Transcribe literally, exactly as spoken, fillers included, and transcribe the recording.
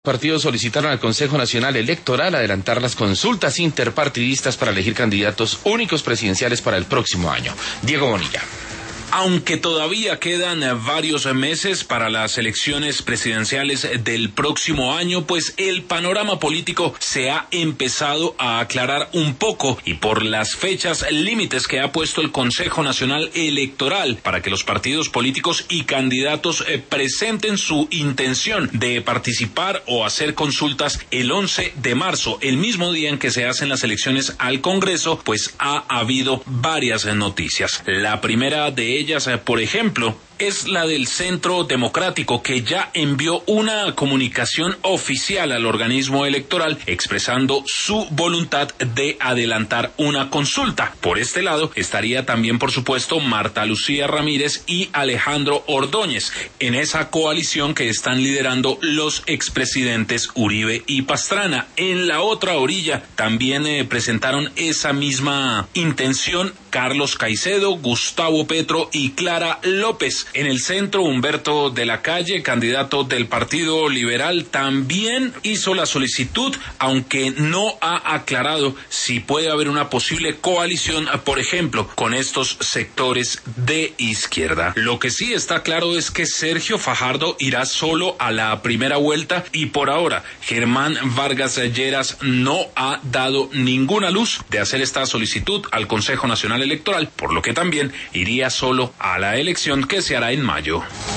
Partidos solicitaron al Consejo Nacional Electoral adelantar las consultas interpartidistas para elegir candidatos únicos presidenciales para el próximo año. Diego Bonilla. Aunque todavía quedan varios meses para las elecciones presidenciales del próximo año, pues el panorama político se ha empezado a aclarar un poco y por las fechas límites que ha puesto el Consejo Nacional Electoral para que los partidos políticos y candidatos eh, presenten su intención de participar o hacer consultas el once de marzo, el mismo día en que se hacen las elecciones al Congreso, pues ha habido varias noticias. La primera de ellas, por ejemplo, es la del Centro Democrático, que ya envió una comunicación oficial al organismo electoral expresando su voluntad de adelantar una consulta. Por este lado estaría también, por supuesto, Marta Lucía Ramírez y Alejandro Ordóñez, en esa coalición que están liderando los expresidentes Uribe y Pastrana. En la otra orilla también eh, presentaron esa misma intención Carlos Caicedo, Gustavo Petro y Clara López. En el centro, Humberto de la Calle, candidato del Partido Liberal, también hizo la solicitud, aunque no ha aclarado si puede haber una posible coalición, por ejemplo, con estos sectores de izquierda. Lo que sí está claro es que Sergio Fajardo irá solo a la primera vuelta y por ahora Germán Vargas Lleras no ha dado ninguna luz de hacer esta solicitud al Consejo Nacional Electoral, por lo que también iría solo a la elección que se hará en mayo.